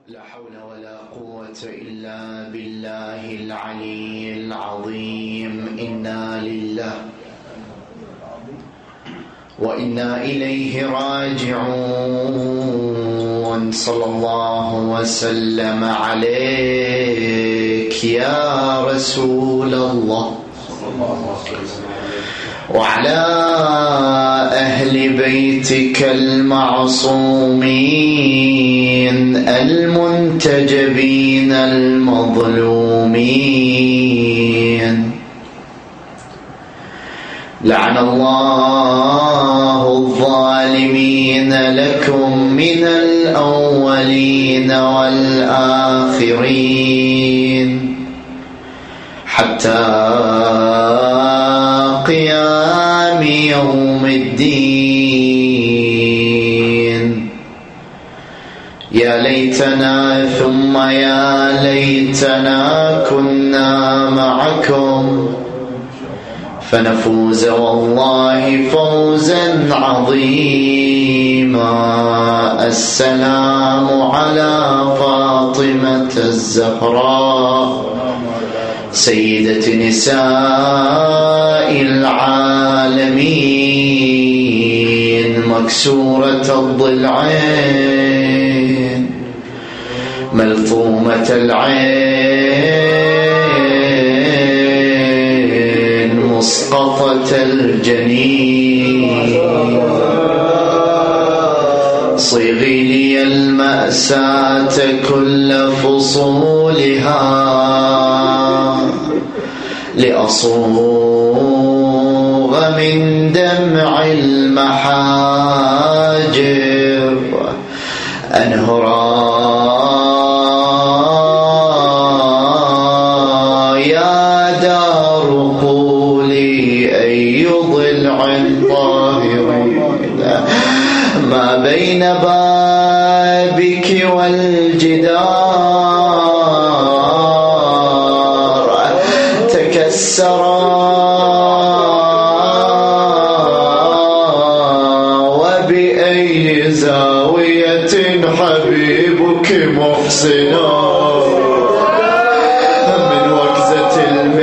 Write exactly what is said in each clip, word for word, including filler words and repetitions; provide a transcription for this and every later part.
لا حول ولا قوة إلا بالله العلي العظيم. إنا لله وإنا إليه راجعون. صلى الله وسلم عليك يا رسول الله وعلى أهل بيتك المعصومين المنتجبين المظلومين. لعن الله الظالمين لكم من الأولين والآخرين حتى قيام يوم الدين. يا ليتنا ثم يا ليتنا كنا معكم فنفوز والله فوزا عظيما. السلام على فاطمة الزهراء سيدة نساء العالمين، مكسورة الضلعين ملطومة العين مسقطة الجنين. صيغي لي المأساة كل فصولها لأصوغ من دمع المحاجر أنهرا. يا دار قولي أي ضلع طاهر ما بين بابك والجدار تكسرا وبأي زاوية حبيبك محسنا من وكزة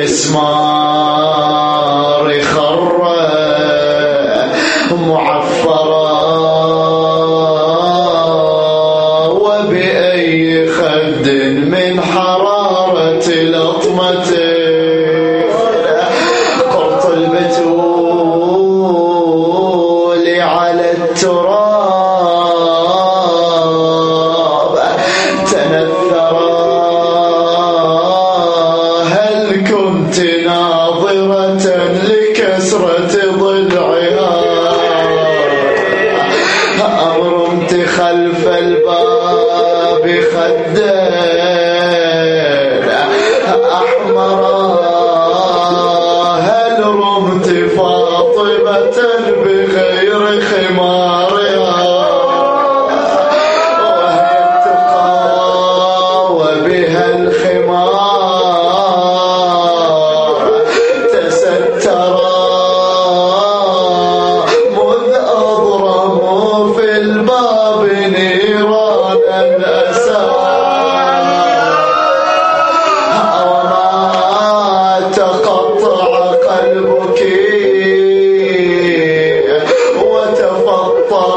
المسمار خر معفرا وبأي خد من حرارة لطمته قرط البتول على التراب تنثرا. هل كنت ناظرة لكسرة ضلعها أمرمت خلف الباب خدين أحمرا. هل رمت فاطمة بغير خمارها وهي التقى وبها الخمار تسترا مذ أضرموا في الباب نيران الأسى وما تقطع قلبك وتفطر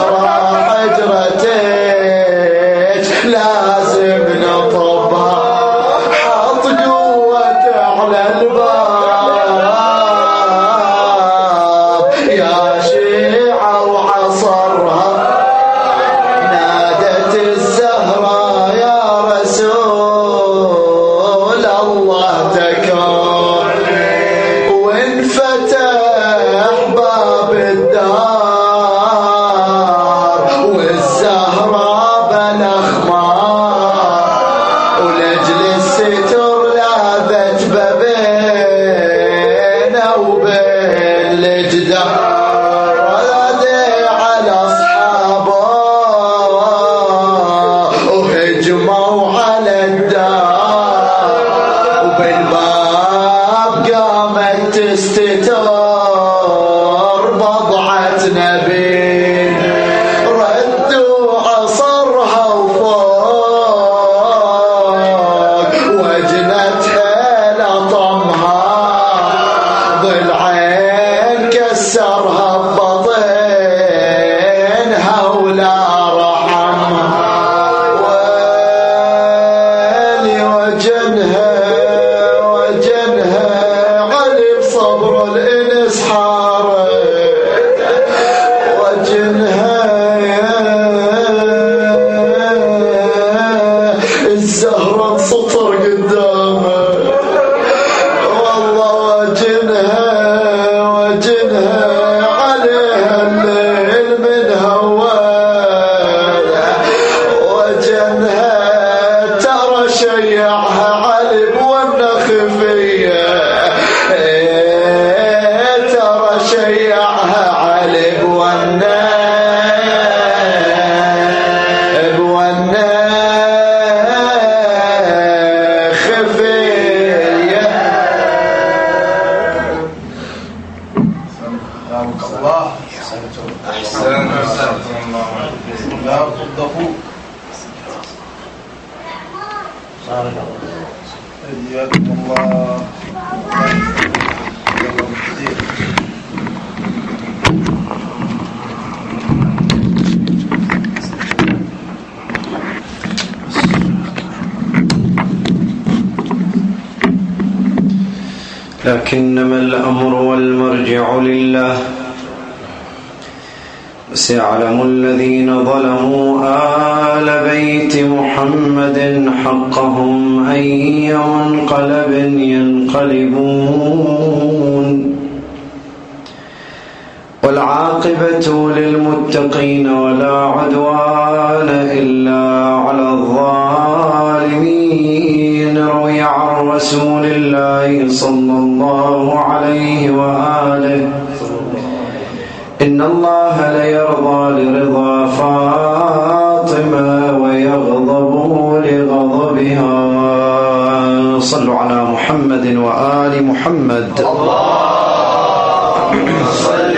الزهرة حجرتك لازم نطبها حط قوة على الباب يا شيعة وعصرها نادت الزهرة يا رسول الله تكون وانفتح باب الدار والزهرة بالاخمار ولجل الستر لاذت بينه وبين الجدار ونادي على اصحابه وهجموا على الدار وبالباب قامت تستتر بضعة نبي ردوا عصرها وفوق وجنتها لطمها ضلعين كسرها ببطنها ولا رحمها ويلي وجنها وجنها علي بصبر الانس حارب وجنها الزهرة تسطر قدامه والله وجنها وجنها عليها الليل من هوال وجنها ترى شيعها علي بونا خفية ترى شيعها علي بونا بونا خفية الله أحسن لا تضفوا حياكم الله لكنما الأمر والمرجع لله سيعلم الذين ظلموا آل بيت محمد حقهم أي منقلب ينقلبون والعاقبة للمتقين ولا عدوان إلا على الظالمين. روي عن رسول الله صلى الله عليه وآله إن الله ليرضى لرضا فاطمة ويغضب لغضبها. صلوا على محمد وآل محمد. اللهم صل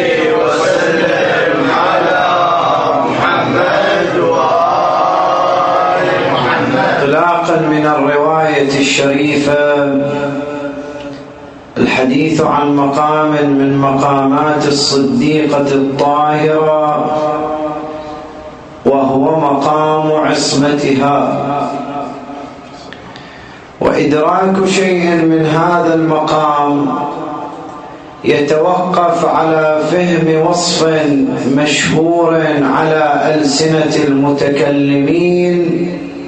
وسلم على محمد وآل محمد. انطلاقا من الرواية الشريفة الحديث عن مقام من مقامات الصديقة الطاهرة وهو مقام عصمتها، وإدراك شيء من هذا المقام يتوقف على فهم وصف مشهور على ألسنة المتكلمين،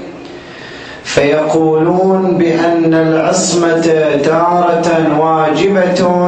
فيقولون بأن العصمة تارة واجبة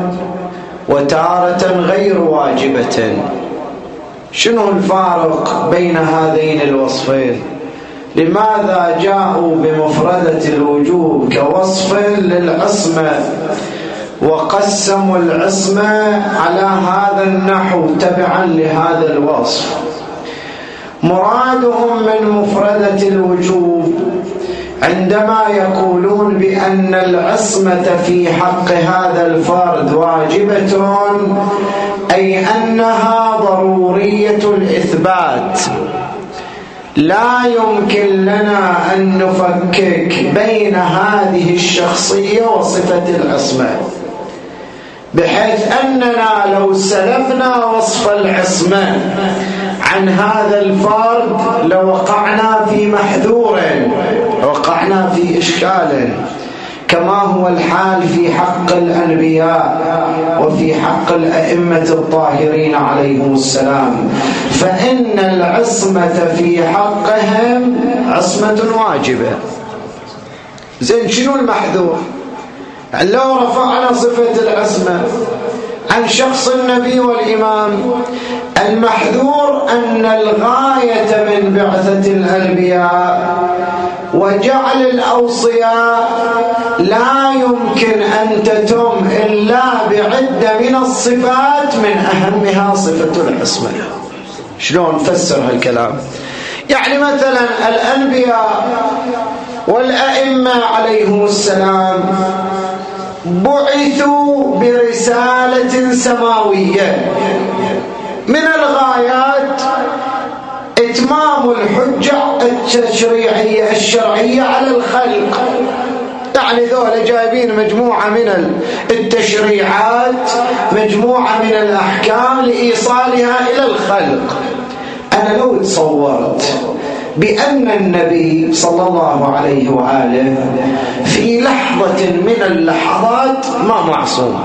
وتارة غير واجبة. شنو الفارق بين هذين الوصفين؟ لماذا جاءوا بمفردة الوجوب كوصف للعصمة وقسموا العصمة على هذا النحو تبعا لهذا الوصف؟ مرادهم من مفردة الوجوب عندما يقولون بأن العصمة في حق هذا الفرد واجبة، أي أنها ضرورية الإثبات، لا يمكن لنا أن نفكك بين هذه الشخصية وصفة العصمة، بحيث أننا لو سلبنا وصف العصمة عن هذا الفرد لوقعنا في محذور، وقعنا في إشكال، كما هو الحال في حق الأنبياء وفي حق الأئمة الطاهرين عليهم السلام، فإن العصمة في حقهم عصمة واجبة. زين، شنو المحذور؟ لو رفعنا صفة العصمة عن شخص النبي والإمام، المحذور أن الغاية من بعثة الأنبياء وجعل الأوصياء لا يمكن أن تتم إلا بعدة من الصفات، من أهمها صفة العصمة. شلون نفسر هالكلام؟ يعني مثلا الأنبياء والأئمة عليهم السلام بعثوا برسالة سماوية، من الغايات إتمام الحجة التشريعية الشرعية على الخلق. يعني ذولا جايبين مجموعة من التشريعات، مجموعة من الأحكام لإيصالها إلى الخلق. أنا لو تصورت بأن النبي صلى الله عليه وآله في لحظة من اللحظات ما معصوم،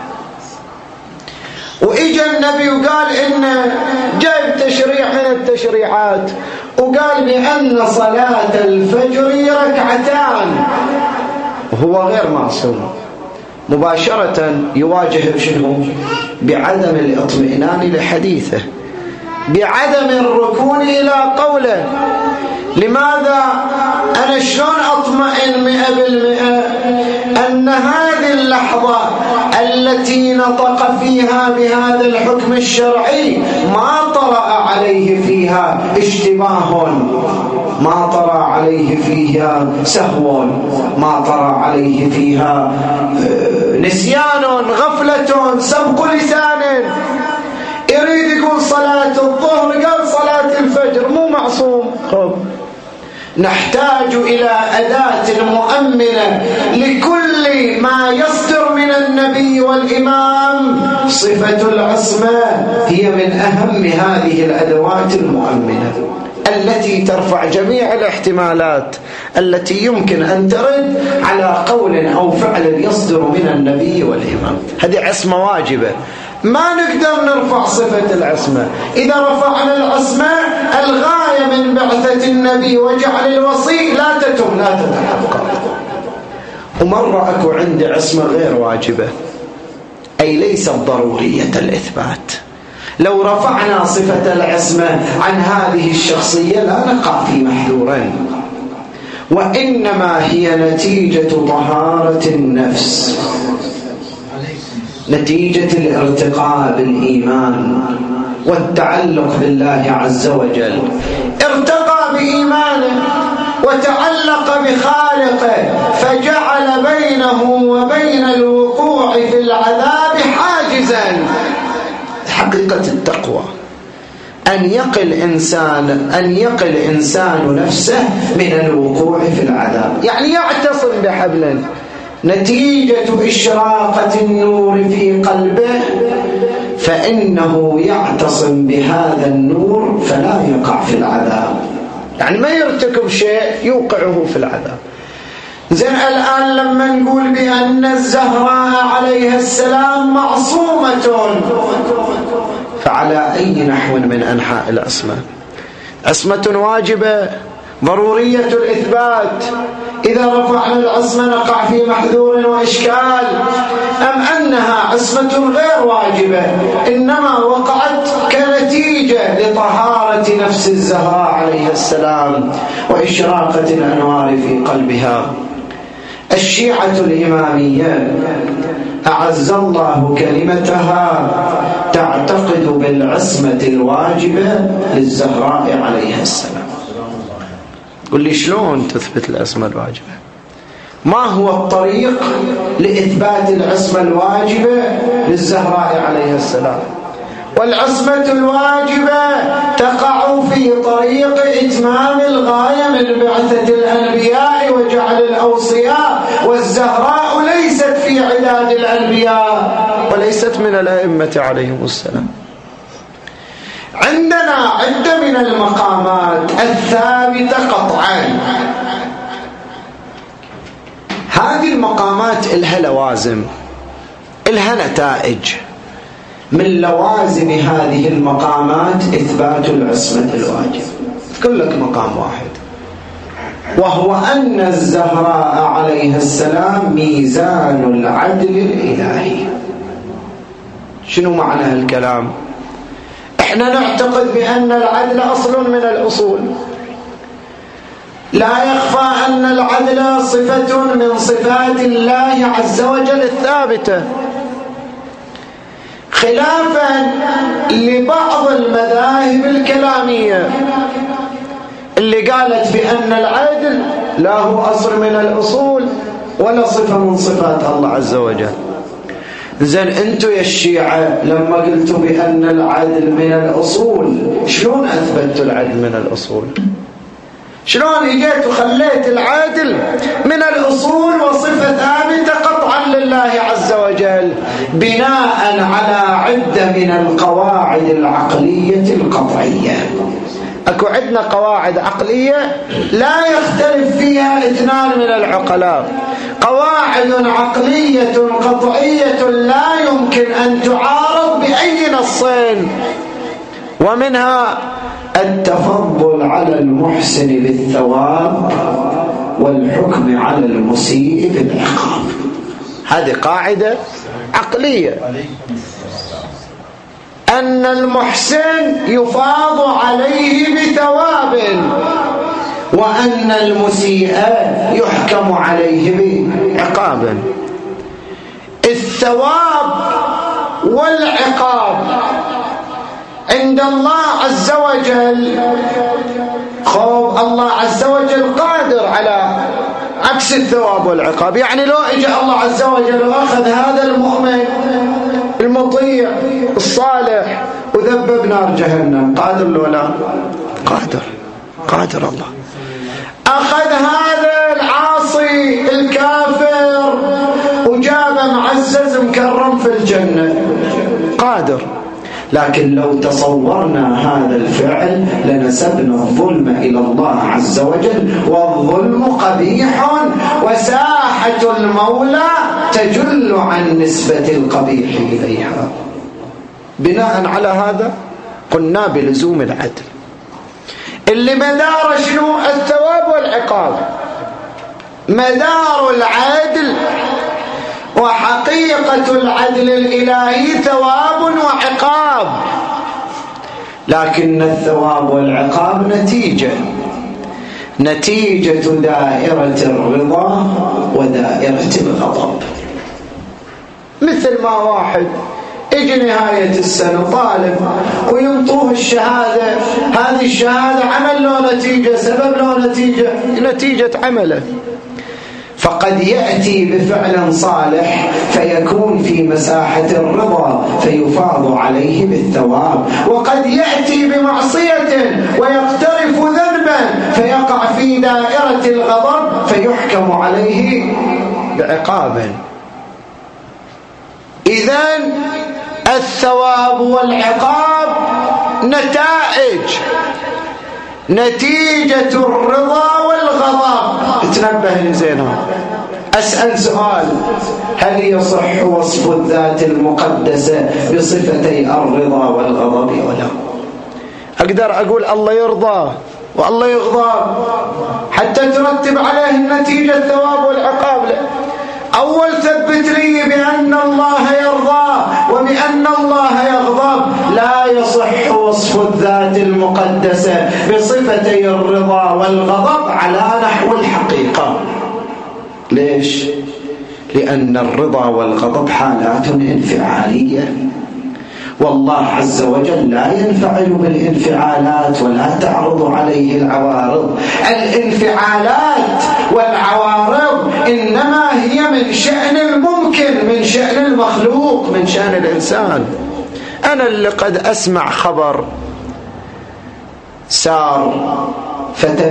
وإجا النبي وقال إن جايب تشريع من التشريعات وقال بأن صلاة الفجر ركعتان، وهو غير معصوم، مباشرة يواجه بشنو؟ بعدم الاطمئنان لحديثه، بعدم الركون إلى قوله. لماذا؟ أنا شلون أطمئن مئة بالمئة أن هذه اللحظة التي نطق فيها بهذا الحكم الشرعي ما طرأ عليه فيها اشتباه، ما طرأ عليه فيها سهو، ما طرأ عليه فيها نسيان، غفلة، سبق لسان. يريد يقول صلاة الظهر قال صلاة الفجر، مو معصوم. خب نحتاج إلى أداة مؤمنة لكل ما يصدر من النبي والإمام. صفة العصمة هي من أهم هذه الأدوات المؤمنة التي ترفع جميع الاحتمالات التي يمكن أن ترد على قول أو فعل يصدر من النبي والإمام. هذه عصمة واجبة، ما نقدر نرفع صفة العصمة. إذا رفعنا العصمة الغاية من بعثة النبي وجعل الوصي لا تتم، لا تتحقق. ومرة أكو عندي عصمة غير واجبة، أي ليست ضرورية الإثبات. لو رفعنا صفة العصمة عن هذه الشخصية لا نقع في محذورين، وإنما هي نتيجة طهارة النفس، نتيجة الارتقاء بالإيمان والتعلق بالله عز وجل. ارتقى بإيمانه وتعلق بخالقه، فجعل بينه وبين الوقوع في العذاب حاجزا. حقيقة التقوى أن يقل إنسان أن يقل إنسان نفسه من الوقوع في العذاب، يعني يعتصم بحبل. نتيجة إشراقة النور في قلبه فإنه يعتصم بهذا النور فلا يقع في العذاب، يعني ما يرتكب شيء يوقعه في العذاب. زين، الآن لما نقول بأن الزهراء عليها السلام معصومة، فعلى أي نحو من أنحاء العصمة؟ عصمة واجبة ضرورية الإثبات. إذا رفعنا العصمة نقع في محذور وإشكال، أم أنها عصمة غير واجبة إنما وقعت كنتيجة لطهارة نفس الزهراء عليها السلام وإشراقة الأنوار في قلبها. الشيعة الإمامية أعز الله كلمتها تعتقد بالعصمة الواجبة للزهراء عليها السلام. قل لي شلون تثبت العصمة الواجبة؟ ما هو الطريق لإثبات العصمة الواجبة للزهراء عليها السلام؟ والعصمة الواجبة تقع في طريق إتمام الغاية من بعثة الأنبياء وجعل الأوصياء، والزهراء ليست في عداد الأنبياء وليست من الأئمة عليهم السلام. عندنا عدة من المقامات الثابتة قطعا. هذه المقامات إلها لوازم، إلها نتائج. من لوازم هذه المقامات إثبات العصمة الواجب. كل لك مقام واحد، وهو أن الزهراء عليها السلام ميزان العدل الإلهي. شنو معنى هالكلام؟ احنا نعتقد بأن العدل أصل من الأصول، لا يخفى أن العدل صفة من صفات الله عز وجل الثابتة، خلافا لبعض المذاهب الكلامية اللي قالت بأن العدل لا هو أصل من الأصول ولا صفة من صفات الله عز وجل. زين انتو يا الشيعة لما قلتوا بأن العدل من الأصول، شلون أثبتوا العدل من الأصول؟ شلون اجيت وخليت العدل من الأصول وصفة ثابتة قطعا لله عز وجل بناء على عدة من القواعد العقلية القطعية؟ اكو عندنا قواعد عقلية لا يختلف فيها اثنان من العقلاء، قواعد عقلية قطعية لا يمكن أن تعارض بأي نصين، ومنها التفضل على المحسن بالثواب والحكم على المسيء بالعقاب. هذه قاعدة عقلية، أن المحسن يفاض عليه بثواب وأن المسيء يحكم عليه بعقاب. الثواب والعقاب عند الله عز وجل، خوف الله عز وجل قادر على عكس الثواب والعقاب. يعني لو اجى الله عز وجل واخذ هذا المؤمن المطيع الصالح وذبب نار جهنم، قادر لو لا؟ قادر، قادر الله. أخذ هذا العاصي الكافر وجاب معزز مكرم في الجنة، قادر. لكن لو تصورنا هذا الفعل لنسبنا الظلم إلى الله عز وجل، والظلم قبيح وساحة المولى تجل عن نسبة القبيح إليها. بناء على هذا قلنا بلزوم العدل اللي مدار شنو؟ الثواب والعقاب. مدار العدل وحقيقة العدل الإلهي ثواب وعقاب، لكن الثواب والعقاب نتيجة نتيجة دائرة الرضا ودائرة الغضب. مثل ما واحد يجي نهاية السنة طالب وينطوه الشهادة، هذه الشهادة عمل له نتيجة، سبب له نتيجة، نتيجة عمله. فقد يأتي بفعل صالح فيكون في مساحة الرضا فيفاض عليه بالثواب، وقد يأتي بمعصية ويقترف ذنبا فيقع في دائرة الغضب فيحكم عليه بعقاب. إذن الثواب والعقاب نتائج، نتيجة الرضا والغضب. تنبه زينهم. أسأل سؤال: هل يصح وصف الذات المقدسة بصفتي الرضا والغضب ولا؟ أقدر أقول الله يرضى والله يغضب حتى ترتب عليه النتيجة الثواب والعقاب؟ لا. أول ثبت لي بأن الله يرضى وبأن الله يغضب، لا يصح وصف الذات المقدسة بصفتي الرضا والغضب على نحو الحقيقة. ليش؟ لأن الرضا والغضب حالات انفعالية، والله عز وجل لا ينفعل بالانفعالات ولا تعرض عليه العوارض. الانفعالات والعوارض إنما هي من شأن الممكن، من شأن المخلوق، من شأن الإنسان. أنا اللي قد أسمع خبر سار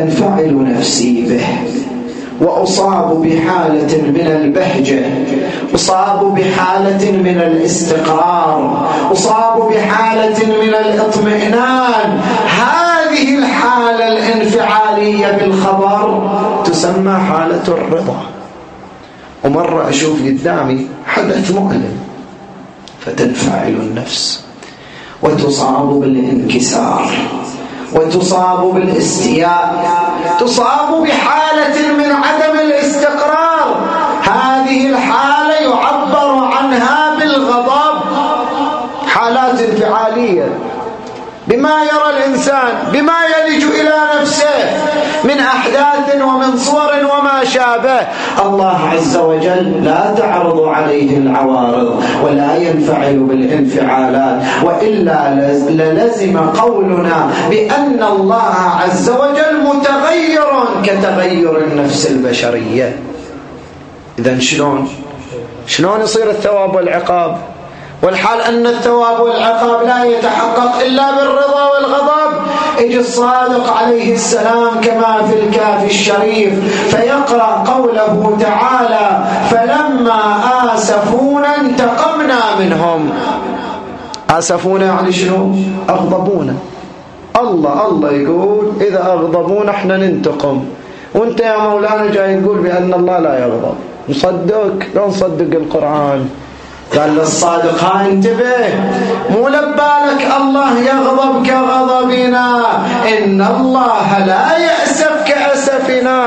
فتنفعل نفسي به وأصاب بحالة من البهجة أصاب بحالة من الاستقرار، أصاب بحالة من الاطمئنان. هذه الحالة الانفعالية بالخبر تسمى حالة الرضا. ومرة أشوف قدامي حدث مؤلم فتنفعل النفس وتصاب بالانكسار وتصاب بالاستياء، تصاب بحالة من عدم الاستقرار. هذه الحالة يعبر عنها بالغضب، حالات انفعالية بما يرى الإنسان، بما يلج إلى نفسه من أحداث ومن صور وما شابه. الله عز وجل لا تعرض عليه العوارض ولا ينفعل بالانفعالات، وإلا للزم قولنا بأن الله عز وجل متغير كتغير النفس البشرية. إذن شلون شلون يصير الثواب والعقاب، والحال أن الثواب والعقاب لا يتحقق إلا بالرضا والغضب؟ يجي الصادق عليه السلام كما في الكافي الشريف فيقرأ قوله تعالى: فلما آسفونا انتقمنا منهم. آسفونا يعني شنو؟ أغضبونا. الله الله يقول إذا أغضبونا احنا ننتقم، وانت يا مولانا جاي تقول بأن الله لا يغضب. نصدق؟ لا نصدق القرآن. قال للصادق: ها انتبه، مو لبالك الله يغضب كغضبنا، إن الله لا يأسف كأسفنا،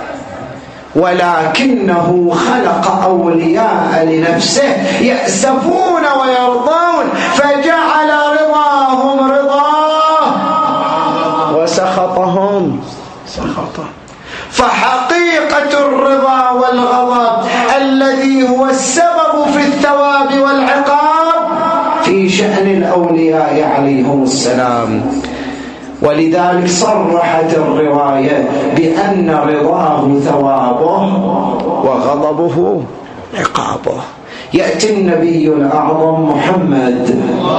ولكنه خلق أولياء لنفسه يأسفون ويرضون، فجعل رضاهم رضاه وسخطهم سخطه. فحقيقة الرضا والغضب الذي هو السبب في الثواب والعقاب في شأن الأولياء عليهم السلام. ولذلك صرحت الرواية بأن رضاه ثوابه وغضبه عقابه. يأتي النبي الأعظم محمد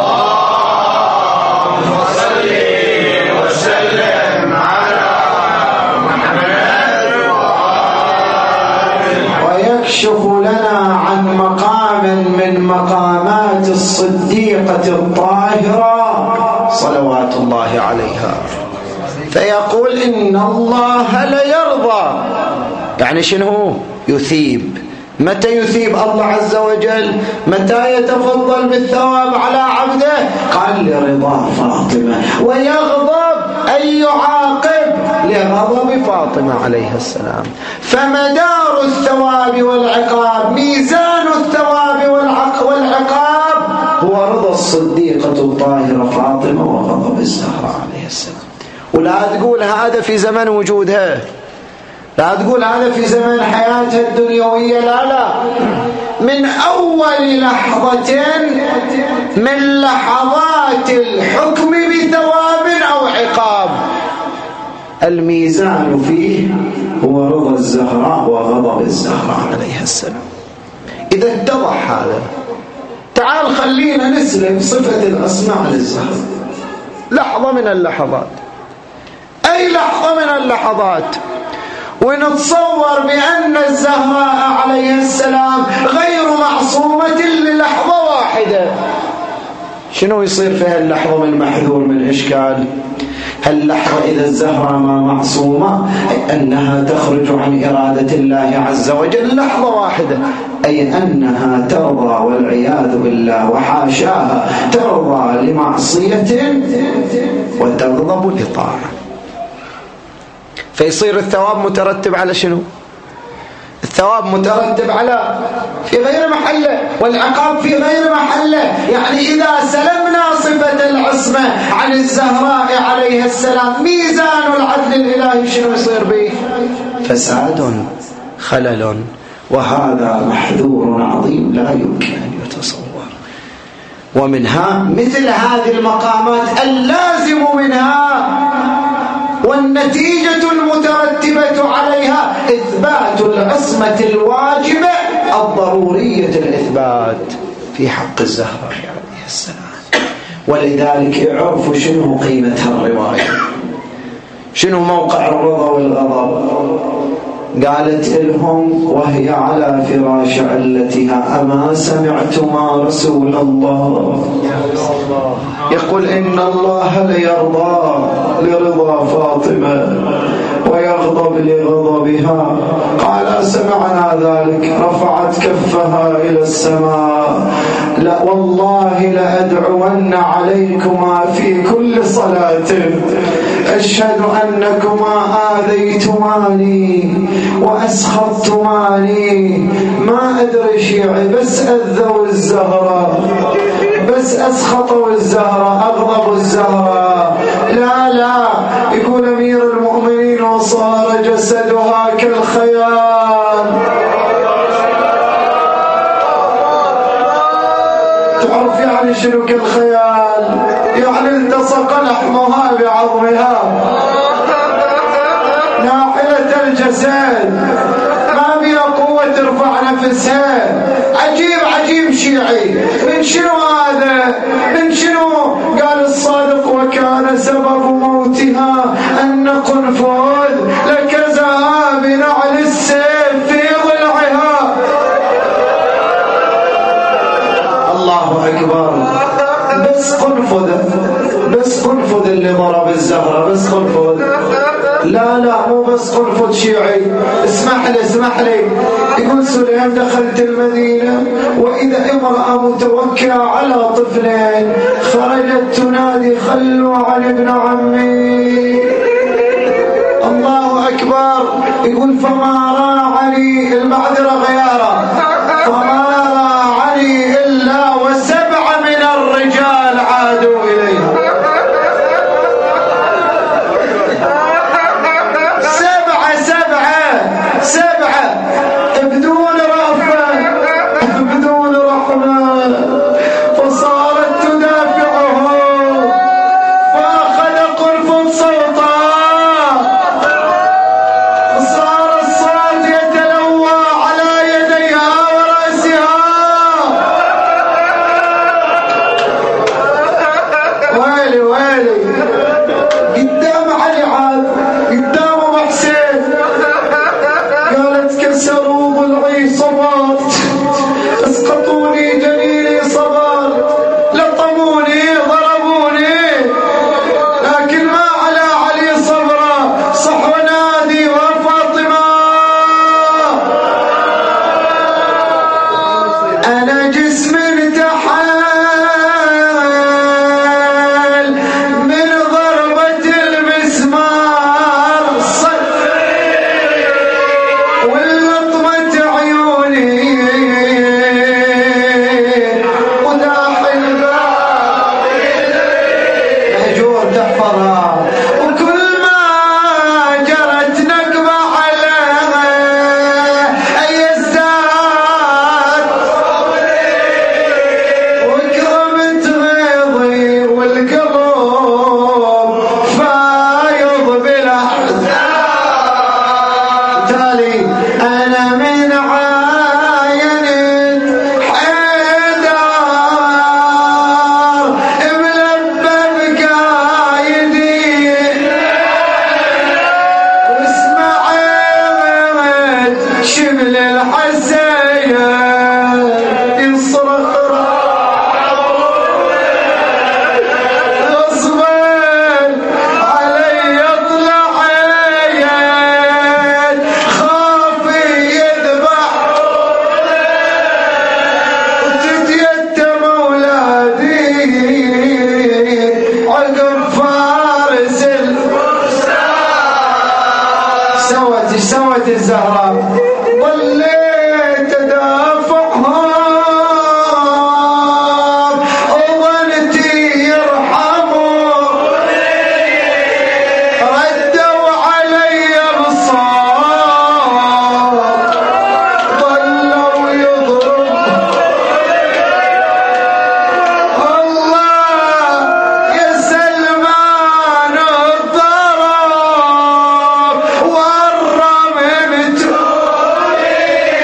يكشف لنا عن مقام من مقامات الصديقة الطاهرة صلوات الله عليها، فيقول: إن الله ليرضى. يعني شنو؟ يثيب. متى يثيب الله عز وجل؟ متى يتفضل بالثواب على عبده؟ قال: لرضا فاطمة. ويغضب أي يعاقب لغضب فاطمة عليه السلام. فمدار الثواب والعقاب، ميزان الثواب والعقاب هو رضا الصديقة الطاهرة فاطمة وغضب الزهراء عليه السلام. ولا تقول هذا في زمن وجودها، لا تقول هذا في زمن حياتها الدنيوية، لا لا، من أول لحظة من لحظات الحكم بثواب أو عقاب الميزان فيه هو رضا الزهراء وغضب الزهراء عليه السلام. إذا اتضح هذا، تعال خلينا نسلم صفة الأسماء للزهراء لحظة من اللحظات، أي لحظة من اللحظات، ونتصور بأن الزهراء عليه السلام غير معصومة للحظة واحدة. شنو يصير في هاللحظة من محذور من إشكال؟ هاللحظة إذا الزهراء ما معصومة أي أنها تخرج عن إرادة الله عز وجل لحظة واحدة، أي أنها ترضى والعياذ بالله وحاشاها ترضى لمعصية وتغضب لطاعة. فيصير الثواب مترتب على شنو؟ الثواب مترتب على في غير محله، والعقاب في غير محله. يعني إذا سلمنا صفة العصمة عن الزهراء عليه السلام، ميزان العدل الإلهي شنو يصير به؟ فساد، خلل، وهذا محذور عظيم لا يمكن أن يتصور. ومنها مثل هذه المقامات اللازم منها والنتيجة المترتبة عليها إثبات العصمة الواجبة الضرورية الإثبات في حق الزهراء عليه السلام. ولذلك يعرفوا شنو قيمة الرواية، شنو موقع الرضا والغضب. قالت لهم وهي على فراش علتها: أما سمعتما رسول الله يقول إن الله ليرضى لرضا فاطمة ويغضب لغضبها؟ قال: سمعنا ذلك. رفعت كفها إلى السماء: لا والله لأدعون عليكما في كل صلاة، أشهد أنكما آذيتماني وأسخطتماني. ما أدري شيعي، بس أذوا الزهرة، بس أسخطوا الزهرة، أغضبوا الزهرة. لا لا، يقول أمير المؤمنين: وصار جسدها كالخيال. تعرف يعني شنو كالخيال؟ يعني التصق لحمها بعظمها، ناحية الجسد، ما بها قوة ترفع نفسها. عجيب عجيب شيعي. من شنو هذا؟ من شنو؟ قال الصادق: وكان سبب موتها أن قنفذ لكزها بنعل السيف في ضلعها. الله أكبر. بس قنفذ، بس قنفذ اللي ضرب الزهرة، بس قنفذ. لا لا، مو بس قنفذ شيعي. اسمح لي اسمح لي. يقول سليم: دخلت المدينة وإذا امرأة متوكلة على طفلين، خرجت تنادي: خلوا عن ابن عمي. الله أكبر. يقول: فما راعني، المعذرة غيارة، فما راعني إلا وسبعة من الرجال عادوا إليها. سبعة سبعة سبعة بدون رأفة بدون رحمة، فصارت تدافعه، فأخذ قنفذ صوتا، فصار الصوت يتلوى على يديها ورأسها. ويلي ويلي. قدام علي عاد، قدام محسن، قالت: كسروا ضلعي صبرت، اسقطوني جنيني صبرت، لطموني ضربوني، لكن ما على علي صبرا. صح ونادي: وفاطمة أنا جسمي ارتحل من ضربة المسمار، واللطمة عيوني وداح الباب مهجور تحفظها. وكل ما جرت نقبة عليها يزداد وكرمت غيظي، والقلب فايض بالأحزان. تالي: أنا من عاين حيدر ملبب قايدي، واسمعت شمل الحسين يصرخ اصبر علي اطلع عين خافي يذبح وتتيتم اولادي عقب فارس الفرسان. سوت ايش سوت الزهراء؟ ضليت ادافعها وظنتي يرحموا، ردوا علي بالصوت، ضلوا يضربوا. الله يا سلمان الضرب والرمم تولي،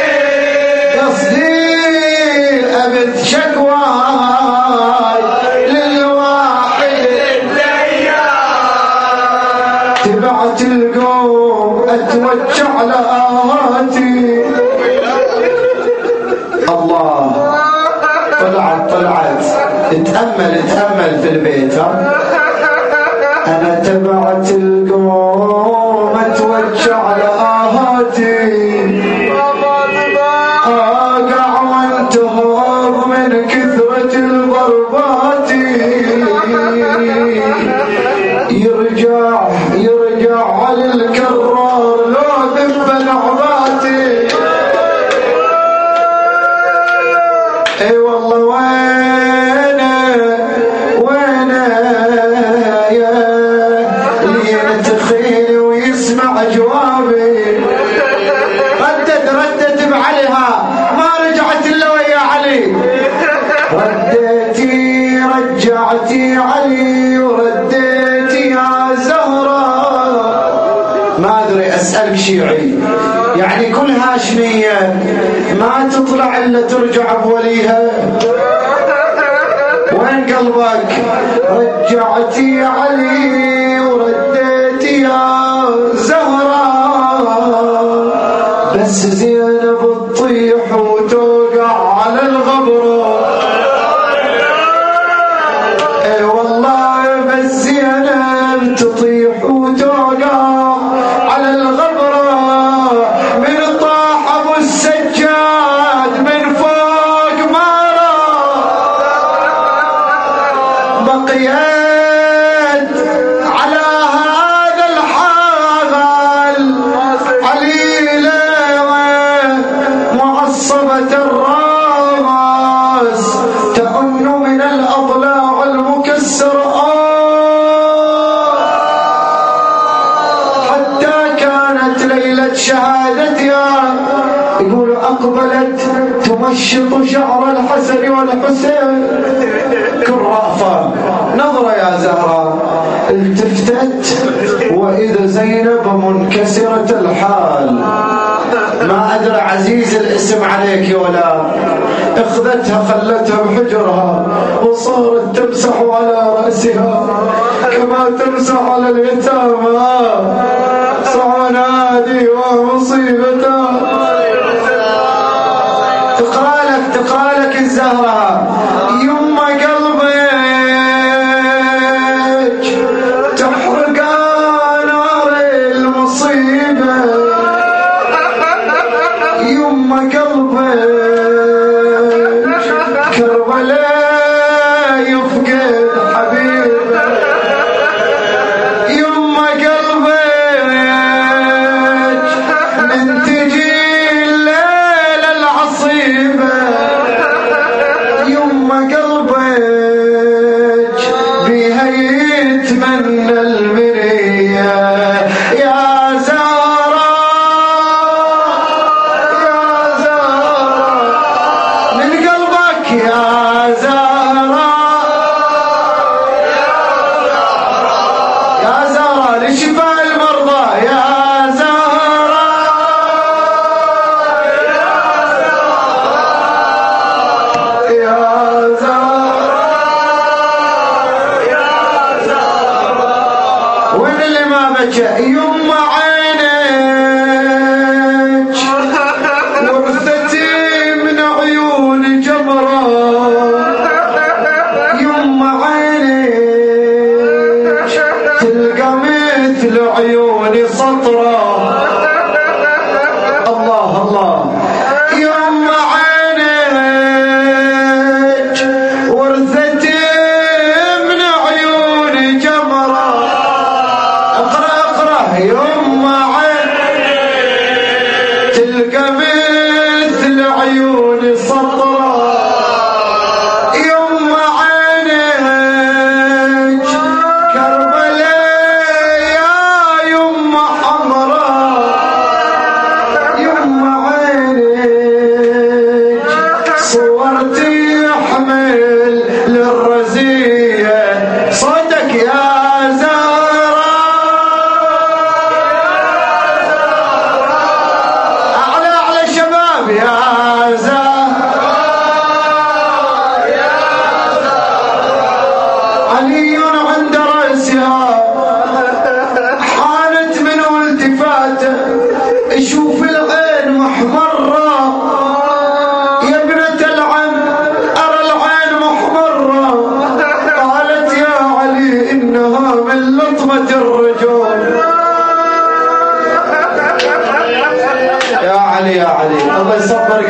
قصدي أبد شكواي للواحد الديان. تبعت القوم أتوجع لها آهاتي. الله، طلعت طلعت. اتأمل اتأمل في البيت. أنا تبعت القوم اتوجع لآهاتي، أقع وانتهض من كثرة الضربات. يرجع يرجع على الكرار لو ذب نعباتي. اي والله وينه وينه يا اللي تخيل ويسمع جوابي. ردت ردت بعليها ما رجعت الا ويا علي. رديتي رجعتي علي ورديتي يا زهرة. ما ادري اسالك شيعي يعني كل هاشمية ما تطلع الا ترجع بوليها. وين قلبك؟ رجعتي علي ورديتي يا زهرة. بس زينب تطيح وتوقع على الغبرة. اي والله بس زينب تطيح وتوقع على الغبرة. من طاح ابو السجاد من فوق مارا. بقيت على هذا الحال عليلة معصبة الراس تأن من الأضلاع المكسرة. حتى كانت ليلة شهادتها يقول أقبلت تمشط شعر الحسن والحسين كالرأفة. نظرة يا زهرة. التفتت وإذا زينب منكسرة الحال. ما أدري عزيز الاسم عليك ولا. اخذتها خلتها بحجرها وصارت تمسح على رأسها كما تمسح على اليتامى. صعون هذه ومصيبتها. تقرأ لك تقرأ لك الزهرة. يما قلبك تحرق نار المصيبة. يما قلبك كربلاء يفقد حبيبه. يما قلبك من تجي الليلة العصيبة. يما قلبك بيها يتمنى المنية. يا زهرة يا زهرة من قلبك يا زهرة. يا زهرة لشفاء المرضى. يا زهرة يا زهرة. وين اللي ما بكى؟ يما عينك ورثتي من عيون جمرة. يما عينك تلقى مثل عيوني سطرة. الله الله. يما عينك ورثتي من عيون جمرة. اقرأ اقرأ. يما عينك تلقى مثل عيوني سطرة. يما عينك كربلاء يا يما حمراء. يما عينك صورتي حمل للرزية. صوتك يا زهرة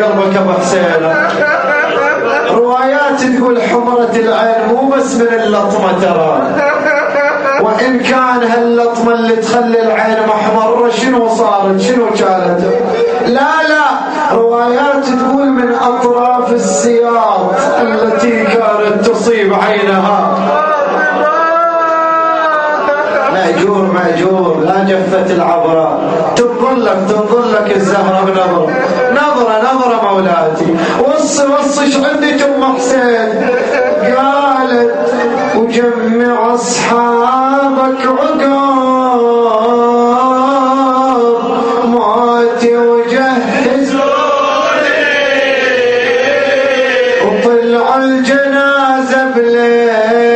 قلبك ابو حسين. روايات تقول حمرة العين مو بس من اللطمة ترى، وإن كان هاللطمة اللي تخلي العين محمرة شنو صارت شنو كانت؟ لا لا، روايات تقول من أطراف السياط التي كانت تصيب عينها. مأجور مأجور، لا جفت العبرة، تنظلك تنظلك الزهرة بنظرة نظرة نظرة مولاتي. وصي وصيش عندك أم حسين؟ قالت وجمع أصحابك عقاب موتي وجهز وطلع الجنازة بليل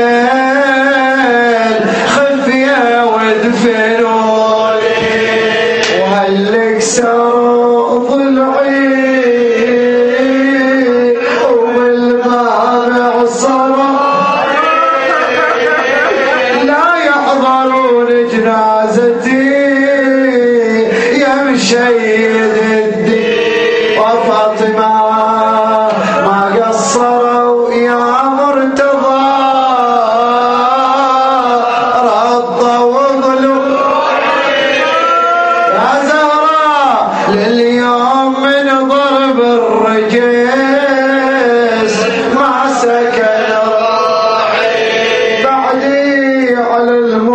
خفية ودفنوني وهلك سروا ضلعي وبالباب عصروا لا يحضرون جنازتي يا مشيد الدين. وفاطمة ما قصروا يا مرتضى رضوا وظلوا يا زهراء لليوم من ضرب الرجيس ما سكن راحي بعدي على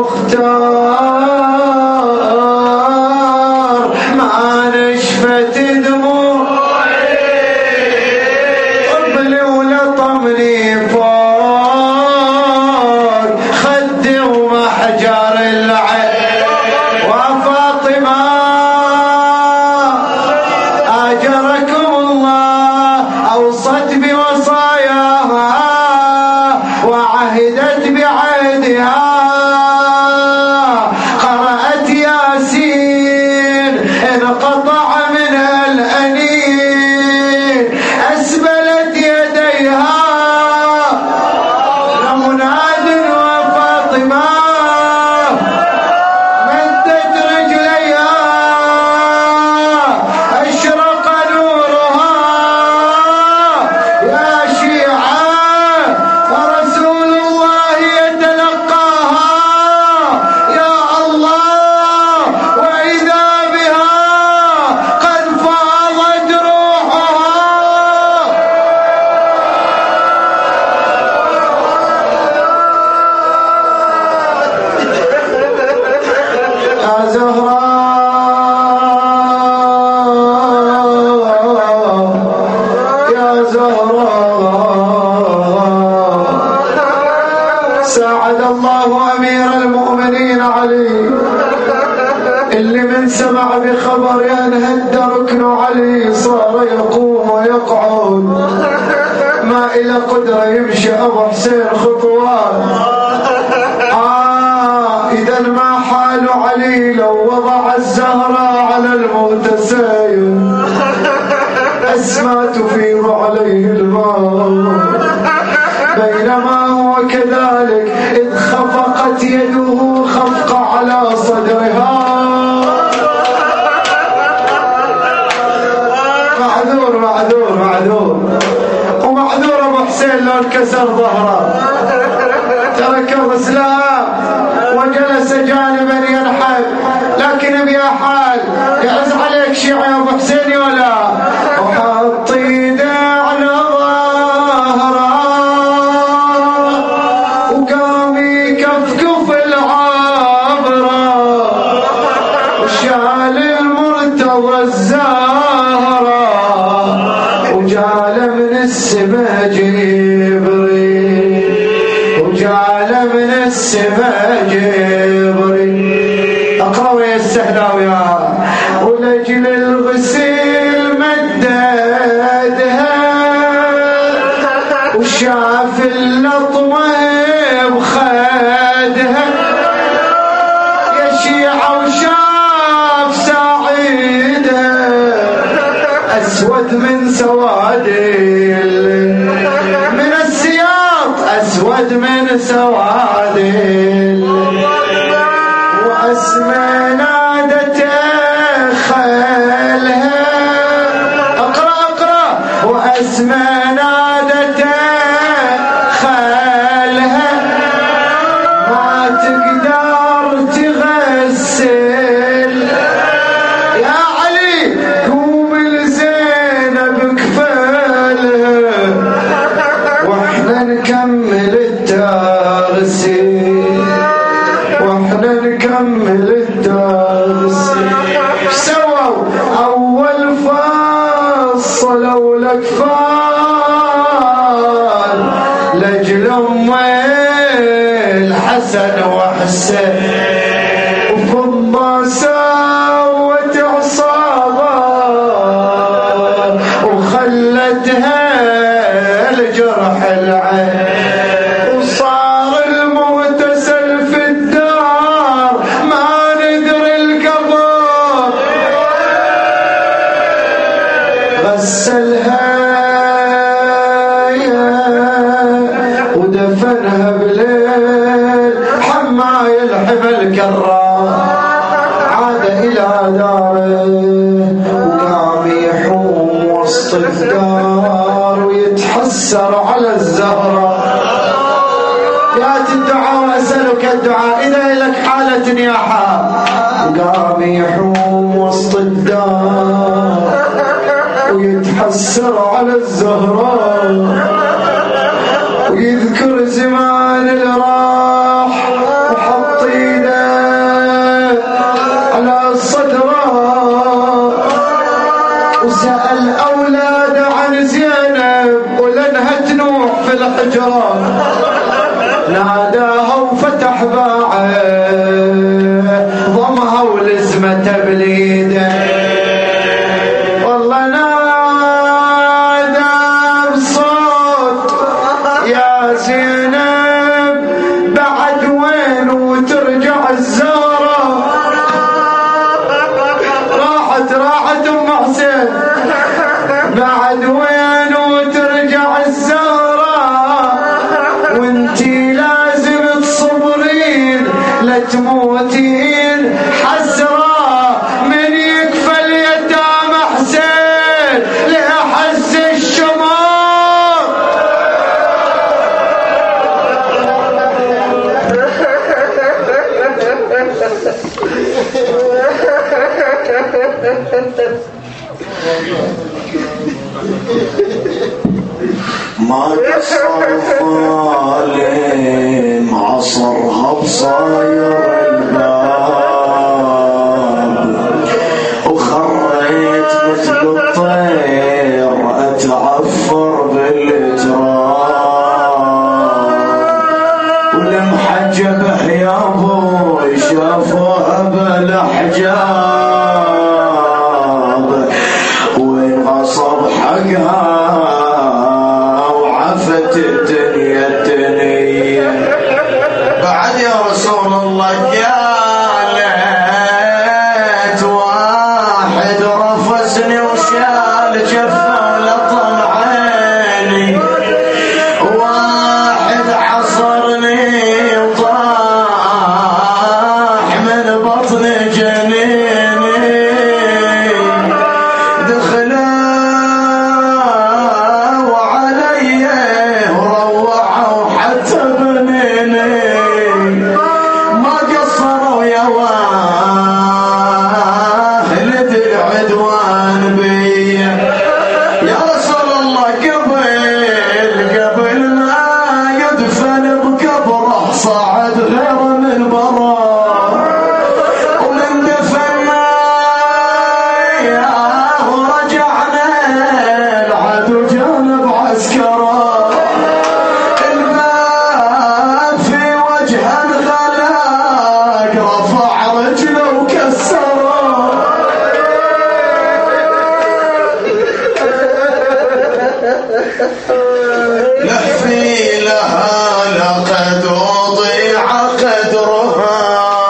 المختار ما نشفت دموعي قبلي ولطمني فوق خدي ومحجر العين. وفاطمة أجركم الله أوصت بوصاياها وعهدت بعهدها قرأت ياسين انقطع منها الأنين أسبلت يديها لمناد وفاطمة مدت رجليها أشرق نورها يا شيعة ورسول الله يتلقاها يا الله وإذا بها قد فاضت روحها. يا زهراء يا زهراء ساعد الله أمير المؤمنين علي اللي من سمع بخبر ينهد ركن علي صار يقوم ويقعد ما إلى قدرة يمشي أبو حسين خطوات. آه إذا ما حال علي لو وضع الزهراء على المغتسل أسمى تفيض عليه الماء بينما هو كذلك إذ خفقت يده خفق على صدرها. معذور معذور معذور ومعذور أبو حسين لو انكسر ظهره ترك غسلها وجلس جانبا ينحب. لكن بيا حال يعز عليك شيعي يا ابو حسين ولا وحط ايده على ظهره وقام يكفكف العبره وشال المرتضى الزهره وجال من السما جبريل وجال من السما جبريل. اقرأوا يا السهلاوية ولجل الغسيل مددها وشاف اللطمة بخدها يا شيعة وشاف سعيدها أسود من سواد من السياط أسود من سواد وأسمى نادته خالها. أقرأ أقرأ يا علي قوم لزينب كفالها واحنا نكمل التغسيل واحنا نكمل التغسيل. سووا اول فصلوا الاكفان لاجل ام الحسن وحسين وفضة سوت عصابة وخلتها الجرح العين وصار المغتسل في الدار ما ندري القبر غسلها ودفنها بليل حماي الحمل كرار عاد إلى داره وقام يحوم وسط الدار ويتحسر على الزهرة. يا الدعاء وأسألك الدعاء إذا لك حالة نياحة. قام يحوم وسط الدار ويتحسر على الزهرة ويذكر زمان اللي راح وحط ايده على صدره وسأل أولاد عن زينب ولنها تنوح في الحجرة. ناداها وفتح باعه ضمها ولزمته باليده. والله نادى بصوت يا زينب بعد وين وترجع الزهرة. راحت راحت ام حسين بعد وين وترجع الزهرة وانتي لازم تصبرين لا تموتين حسرة من يكفى اليتامى حسين لأحس الشمار. ما قصر الظالم عصرها بصاير الباب وخريت مثل الطير اتعفر بالتراب ولمحجبه يا ابوي شافوها بالاحجاب وانغصب حقها وعفت الدنيا الدنيا. بعد يا رسول الله قالت واحد رفسني وشال جفه ولطم عيني واحد حصرني وطاح من بطن جنيني دخلوا وعلي وروعوا حتى بنيني ما قصروا يا واهل العدوان بي. يا رسول الله قبل قبل ما يدفن بقبره صعد غير من برا ومن دفنا ياه ورجعنا العدو جانب عسكره الباب في وجه الخلاق رفع رجله وكسره. لهفي لها لقد وضيع قدرها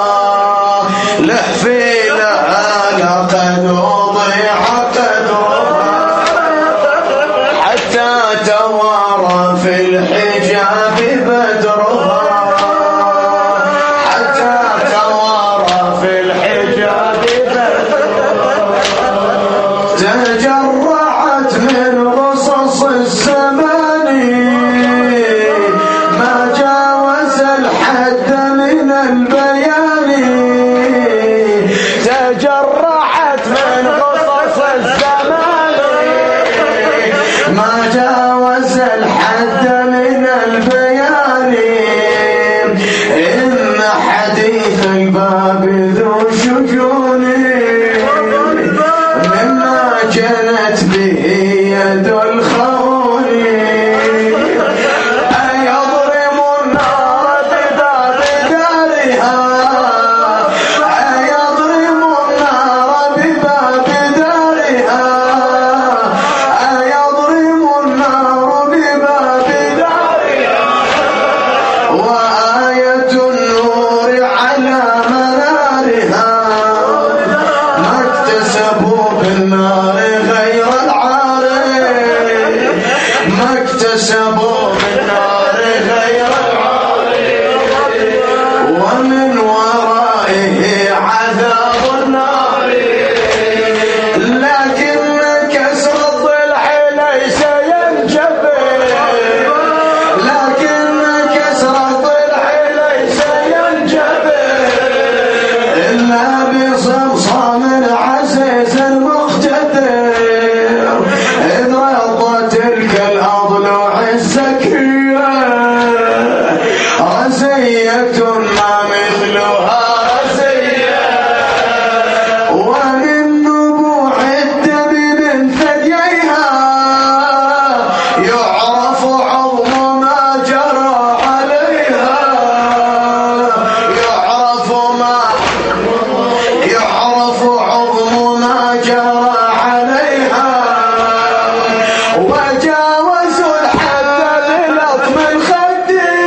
لهفي لها لقد وضيع قدرها حتى توارى في الحجاب بدرها حتى توارى في الحجاب بدرها تجرعت من رصص الزمان ما جاوز الحد من البيان صمصام العزيز المقتدر إذ رضت تلك الأضلوع الزكية رزية ما مثلها رزية ومن نبوع الدم من ثدييها يعرف عظم ما جرى عليها يعرف ما يعرف عظم ما جرى عليها وجاوزوا الحد بلطم الخد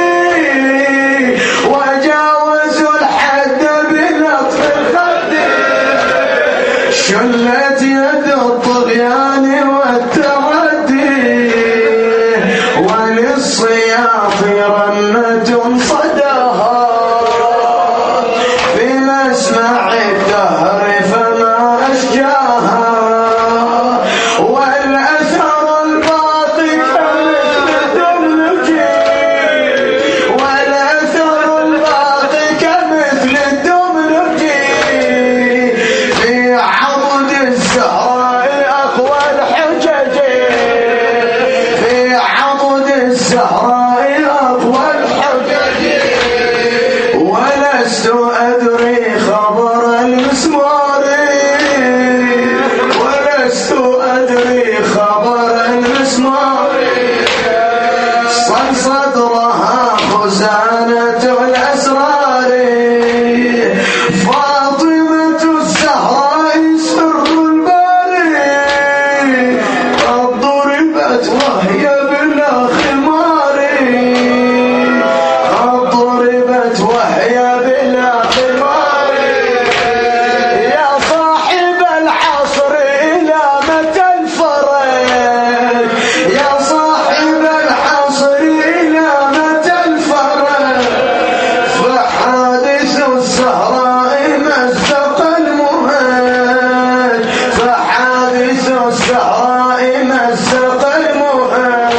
وجاوزوا الحد بلطم الخد شلت يد الطغيان والتردي وللصياط رنة صداها في مسمع الدهر فما أشجاها والأثر الباقي كمثل الدملجي والأثر الباقي كمثل الدملجي في عضد الزهراء أقوى الحجج في عضد الزهراء أقوى الحجج ولست أدري خبر المسمار ولست أدري خبر المسمار صن صدرها خزانة الأسرار فاطمة الزهراء سر الباري قد ضربت وهي بلا خمار قد ضربت وهي بلا خمار يا صاحب العصر إلى متى الفرج يا صاحب العصر إلى متى الفرج فحادث الزهراء مزق المهج فحادث الزهراء مزق المهج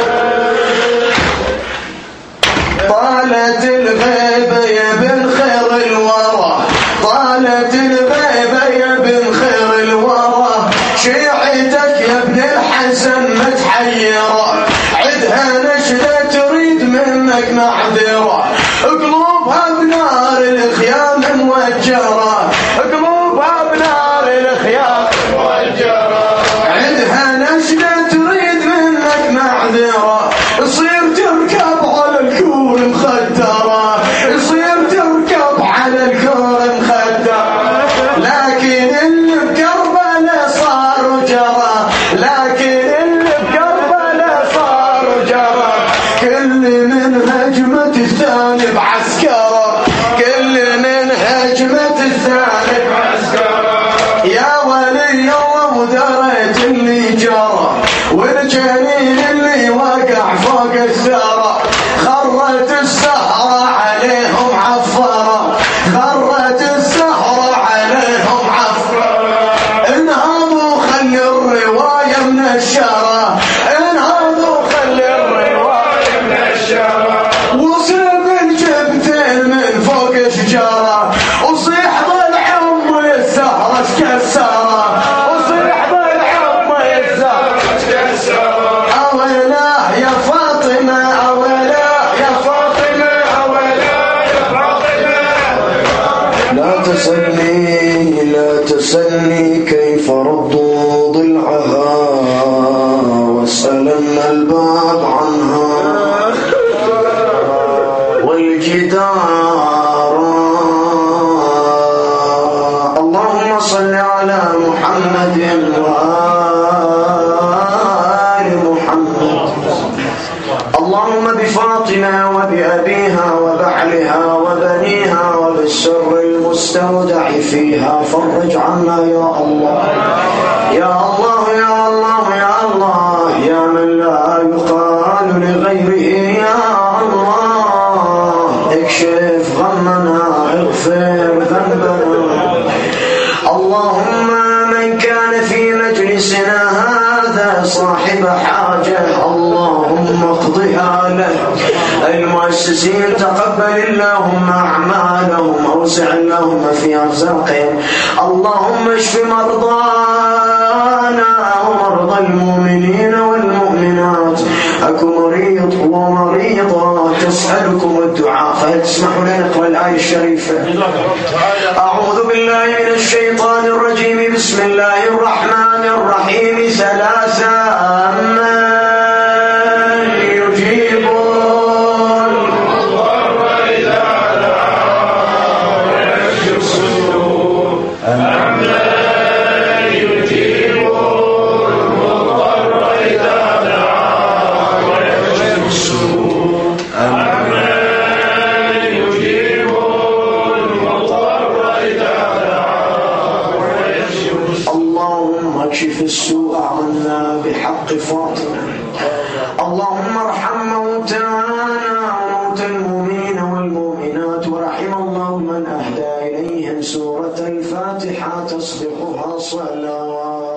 طالت الغيبة يا بن خير الورى طالت الغيبة يا بن خير الورى شيعتك يا ابن الحسن متحيرة عدها نشدة تريد منك معذرة قلوبها بنار الخيام موجرة قلوبها بنار الخيام موجرة عدها نشدة تريد منك معذرة يصير تركب على الكور مخدرة يصير تركب على الكور مخدرة لكن اللي بكربلاء صار جرى لكن اللي بكربلاء صار جرى كل من هجمة الثاني بعسكرة كل من هجمة الثاني بعسكرة يا ولي الله ودريت اللي جرى والجنين اللي وقع فوق الثرى خرت السهرة عليهم عفرة خرت السهرة عليهم عفرة انهضوا خلي الرواية من الشرى انهضوا خلي الرواية من الشرى وصيب الجبتين من فوق شجرة وصيح ضلع ام الزهرة تكسرة وصيح ضلع ام الزهرة تكسرة أولا يا فاطمة أولا يا فاطمة أولا يا فاطمة لا تسألني لا تسألني كيف ردوا ضلعها واسألن الباب عنها والجدار اللهم صل على محمد وآل محمد اللهم بفاطمة وبأبيها وبعلها وبنيها وبالسر المستودع فيها فرج عنا يا الله يا الله يا الله يا الله يا من لا يقال لغيره يا الله اكشف غمنا اغفر ذنبنا اللهم من كان في مجلسنا هذا صاحب حاجة اللهم اقضها له المؤسسين تقبل اللهم أعمالهم، أوسع اللهم في أرزاقهم. اللهم اشف مرضانا ومرضى المؤمنين والمؤمنات. أكو مريض ومريضة تسألكم الدعاء، فهل تسمحوا لنا نقرأ الآية الشريفة؟ أعوذ بالله من الشيطان الرجيم. بسم الله الرحمن الرحيم. ثلاثة أمن يجيب المضطر إذا دعاه ويكشف السوء. أمن يجيب المضطر إذا دعاه ويكشف السوء. أمن يجيب المضطر إذا دعاه ويكشف السوء. اللهم اكشف السوء عنا بحق فاطمة. اللهم ارحم موتانا وموتى المؤمنين والمؤمنات، ورحم الله من أهدى إليهم سورة الفاتحة تصدقها صلاة.